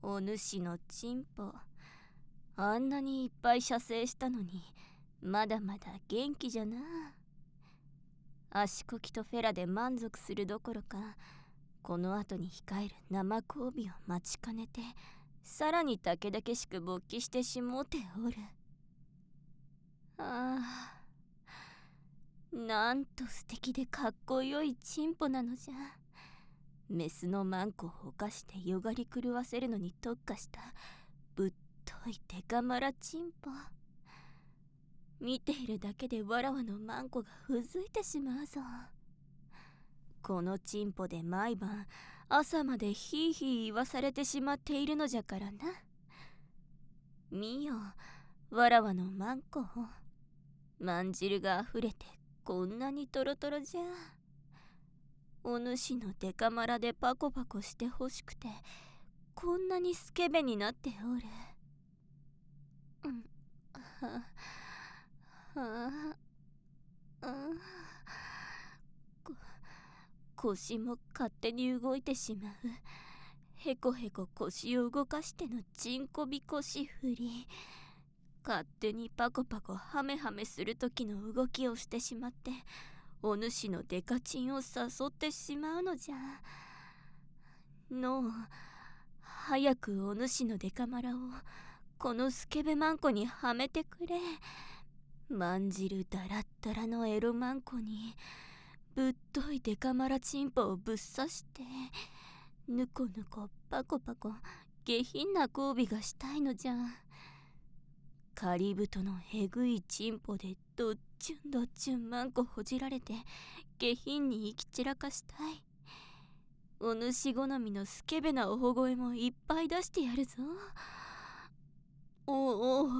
お主のチンポ、あんなにいっぱい射精したのにまだまだ元気じゃな。足こきとフェラで満足するどころか、この後に控える生交尾を待ちかねて、さらにたけだけしく勃起してしもうておる。ああ、なんと素敵でかっこよいチンポなのじゃ。メスのマンコを犯してよがり狂わせるのに特化したぶっといデカマラチンポ。見ているだけでわらわのマンコがうずいてしまうぞ。このチンポで毎晩朝までヒーヒー言わされてしまっているのじゃからな。見よ、わらわのマンコを。まんじるがあふれてこんなにトロトロじゃ。お主のデカマラでパコパコしてほしくてこんなにスケベになっておる。腰も勝手に動いてしまう。へこへこ腰を動かしてのチンコビ腰振り。勝手にパコパコハメハメする時の動きをしてしまってお主のデカチンを誘ってしまうのじゃ。のう、早くお主のデカマラをこのスケベマンコにはめてくれ。まんじるだらったらのエロマンコにぶっといデカマラチンポをぶっ刺してぬこぬこパコパコ下品な交尾がしたいのじゃ。カリブトのへぐいチンポでどっちゅんどっちゅんマンコほじられて下品に行き散らかしたい。お主好みのスケベなおほ声もいっぱい出してやるぞ。おお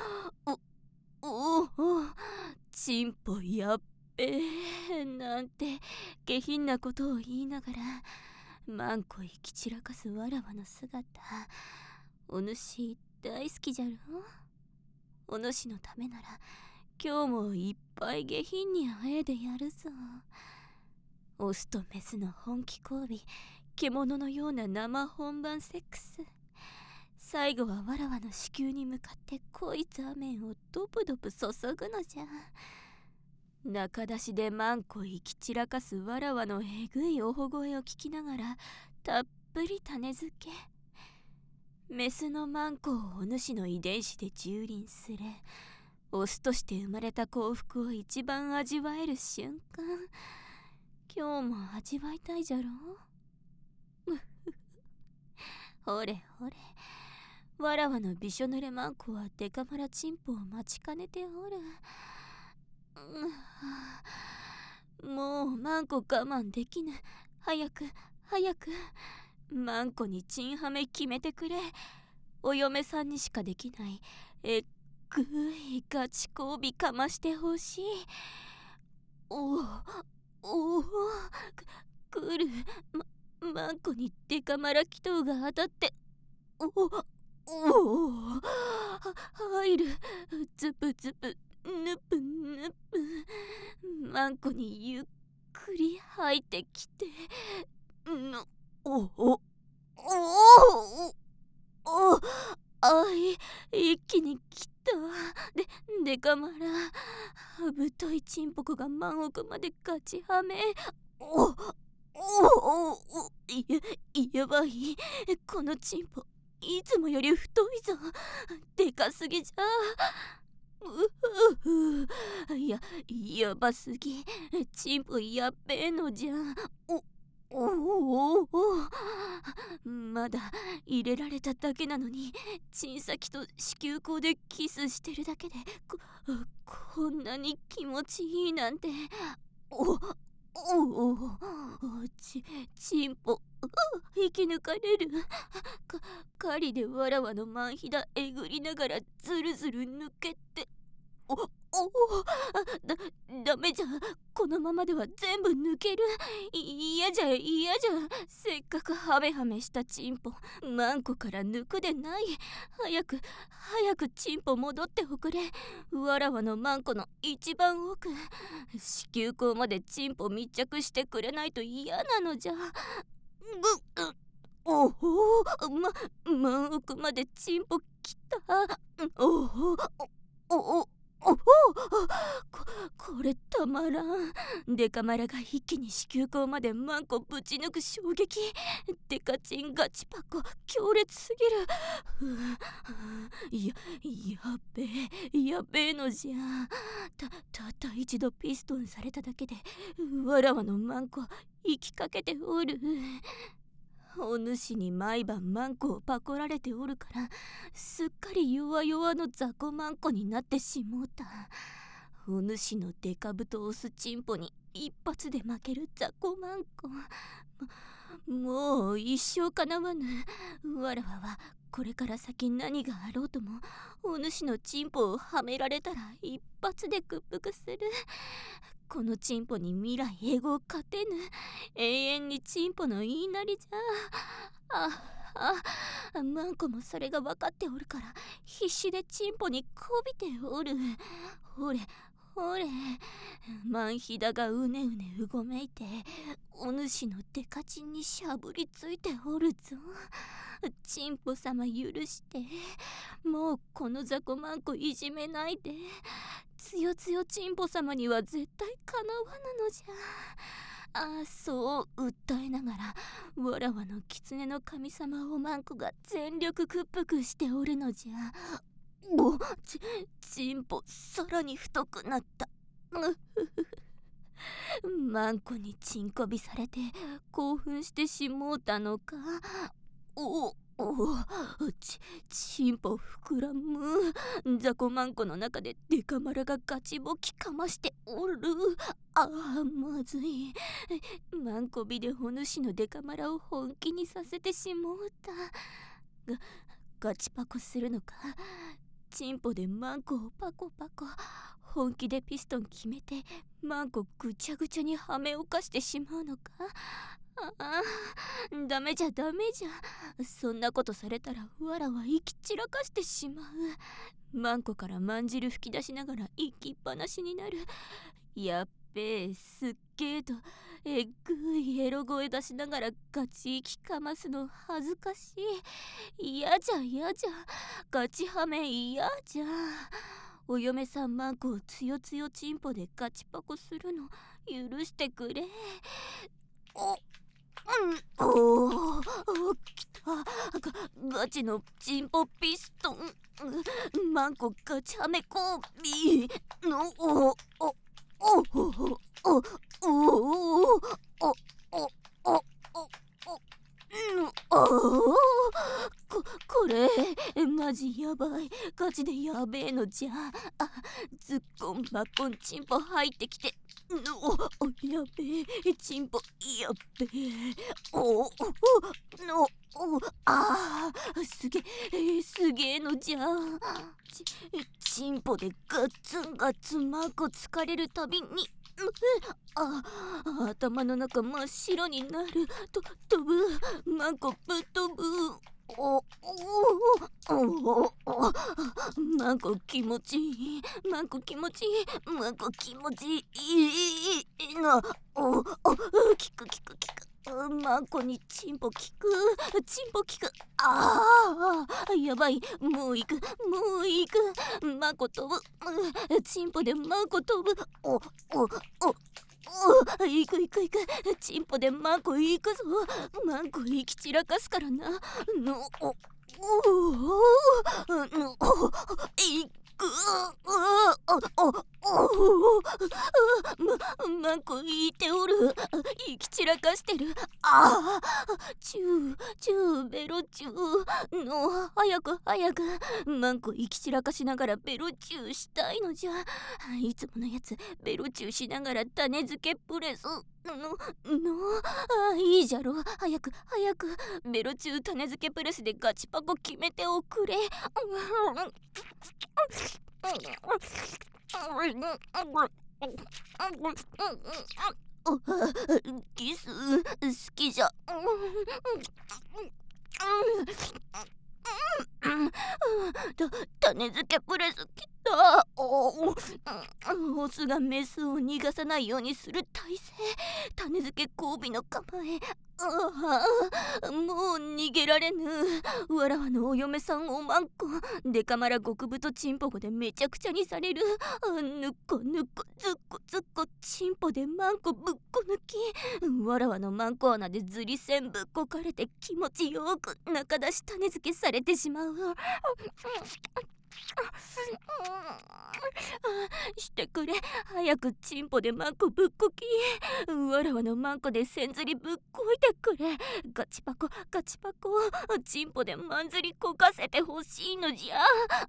チンポやっべえなんて下品なことを言いながらマンコ行き散らかすわらわの姿、お主大好きじゃろ。お主のためなら今日もいっぱい下品にあえでやるぞ。オスとメスの本気交尾、獣のような生本番セックス。最後はわらわの子宮に向かって濃い座面をドブドブ注ぐのじゃ。中出しでマンコ行き散らかすわらわのえぐいおほ声を聞きながらたっぷり種付け。メスのマンコをお主の遺伝子で蹂躙するオスとして生まれた幸福を一番味わえる瞬間、今日も味わいたいじゃろう。ほれほれ、わらわのびしょ濡れマンコはデカマラチンポを待ちかねておる。もうマンコ我慢できぬ。早く早くマンコにチンハメ決めてくれ。お嫁さんにしかできないえっぐいガチ交尾かましてほしい。おお来る。マンコにデカマラ祈祷が当たって入る。ズブズブヌプヌプ。マンコにゆっくり入ってきて一気に来た。デカマラ太いチンポコがマン奥までガチハメ。やばい、このチンポいつもより太いぞ。でかすぎじゃ。やばすぎ。チンポやっべえのじゃ。まだ入れられただけなのにチン先と子宮口でキスしてるだけでこんなに気持ちいいなんて。チンポ引き抜かれる。狩りでわらわのマンヒダえぐりながらずるずる抜けてダメじゃ。このままでは全部抜ける。嫌じゃ。せっかくハメハメしたチンポマンコから抜くでない。早くチンポ戻っておくれ。わらわのマンコの一番奥、子宮口までチンポ密着してくれないと嫌なのじゃ。 おお、真奥までチンポきた。おおおおここれたまらん。デカマラが一気に子宮口までマンコぶち抜く衝撃。デカチンガチパコ強烈すぎる。やべえのじゃ。たった一度ピストンされただけでわらわのマンコ生きかけておる。お主に毎晩マンコをパコられておるからすっかり弱々の雑魚マンコになってしもうた。お主のデカブとオスチンポに一発で負ける雑魚マンコ。もう一生かなわぬ。わらわはこれから先何があろうともお主のチンポをはめられたら一発で屈服する。このチンポに未来永劫勝てぬ。永遠にチンポの言いなりじゃ。マンコもそれが分かっておるから必死でチンポにこびておる。ほれマンヒダがうねうねうごめいてお主のデカチンにしゃぶりついておるぞ。チンポ様許して。もうこの雑魚マンコいじめないで。つよつよチンポ様には絶対かなわぬのじゃ。そう訴えながらわらわの狐の神様おマンコが全力屈服しておるのじゃ。チンポさらに太くなった。マンコにチンコビされて興奮してしもうたのか。チンポ膨らむ。雑魚マンコの中でデカマラがガチボキかましておる。まずい。マンコビでお主のデカマラを本気にさせてしもうた。ガチパコするのか。チンポでマンコをパコパコ。本気でピストン決めてマンコぐちゃぐちゃにはめをかしてしまうのか。ダメじゃ。そんなことされたらわらは生き散らかしてしまう。マンコからまんじる吹き出しながら生きっぱなしになる。やっべえ、すっげえとえっぐいエロ声出しながらガチ息かますの恥ずかしい。嫌じゃガチハメ嫌じゃ。お嫁さんマンコをつよつよチンポでガチパコするの許してくれ。きた。ガチのチンポピストン。マンコガチハメコービーのこれマジやばい。ガチでやべえのじゃ。ズッコンバッコンチンポ入ってきてやべえチンポやっべえ。すげえのじゃ。チンポでガッツンガッツンマンコ疲れるたびに頭の中真っ白になる。飛ぶ。マンコぶっ飛ぶ。マンコ気持ちいい。マンコ気持ちいいな。キク。マンコにチンポ効く。やばい。もう行く。マンコ飛ぶ。チンポでマンコ飛ぶ。行く。チンポでマンコ行くぞ。マンコ行き散らかすからな。マンコいておる。行き散らかしてる。チューベロチューの早くマンコ行き散らかしながらベロチューしたいのじゃ。いつものやつベロチューしながら種付けプレスいいじゃろ。早くベロチュー種付けプレスでガチパコ決めておくれ。キス好きじゃ。種付けプレスた。オスがメスを逃がさないようにする体勢、種付け交尾の構え。もう逃げられぬ。わらわのお嫁さんおまんこ、デカマラ極太チンポコでめちゃくちゃにされる。ぬっこぬっこずっこずっこチンポでマンコぶっこ抜き、わらわのマンコ穴でずり線ぶっこかれて気持ちよく中出し種付けされてしまう。してくれ、早くチンポでマンコぶっこき、わらわのマンコで線ずりぶっこいてくれ。ガチパコガチパコ、チンポでマンずりこかせてほしいのじゃ。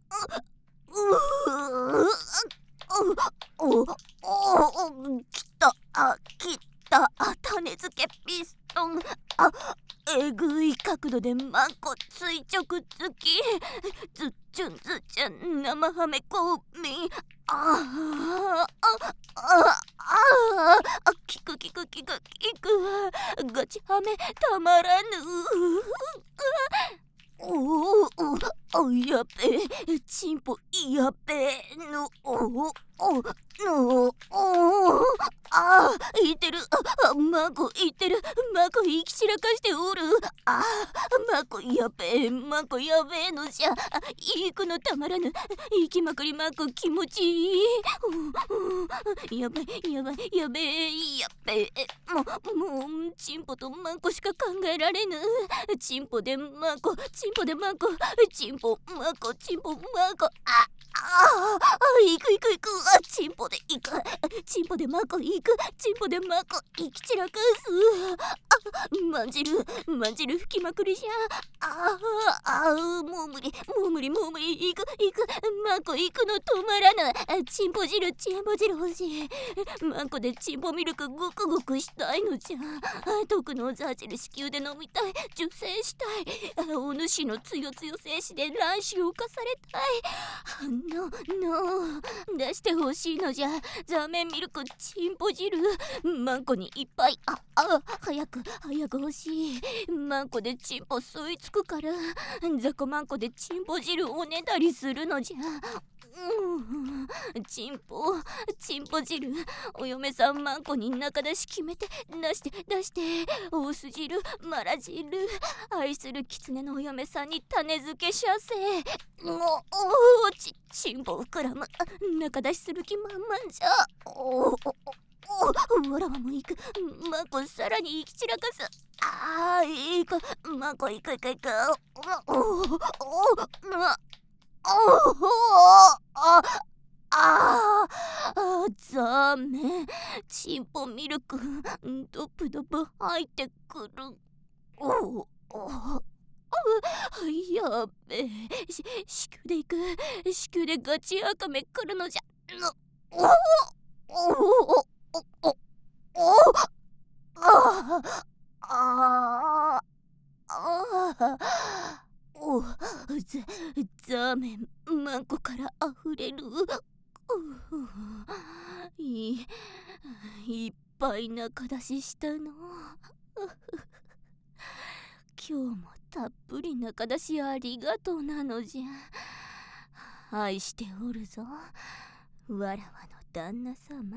きた種付けピストン。えぐい角度でマンコ垂直突き、ずっちゅんずっちゅん生はめこみ。キクキクキクキク、ガチはめたまらぬ。やべえ、チンポやべえの。いてる。マコいてる。マコ生き散らかしておる。マコやべえ、マコやべえのじゃ。行くのたまらぬ。行きまくりマコ気持ちいい。やばいやばいやべえやべえ。もうチンポとマコしか考えられぬ。チンポでマコ、チンポでマコ、チンポマコ、チンポマコ。行く行く行く。チンポで行く。チンポでマコ行く。チンポでマコ行き散らかす。まんじる吹きまくりじゃ。もう無理行くマコ行くの止まらぬ。チンポ汁欲しい。マコでチンポミルクごくごくしたいのじゃ。毒のザーチル子宮で飲みたい。受精したい。お主のつよつよ精子で卵子を化されたい。出してほしいのじゃ。ザーメンミルクチンポ汁、マンコにいっぱい。早く欲しい。マンコでチンポ吸いつくから。ザコマンコでチンポ汁おねだりするのじゃ。チンポ汁、お嫁さんマンコに中出し決めて出して。オス汁マラ汁、愛する狐のお嫁さんに種付けしゃせ。チンポ膨らむ。中出しする気満々じゃ。わらわも行く。マコさらに行き散らかす。行く。マコ行く。ザーメンチンポミルクドブドブ入ってくる。やっべえ、子宮で行く。子宮でガチアカメ来るのじゃ。ザーメンマンコからあふれる。いっぱい中出ししたの。今日もたっぷり中出しありがとうなのじゃ。愛しておるぞ、わらわの旦那様。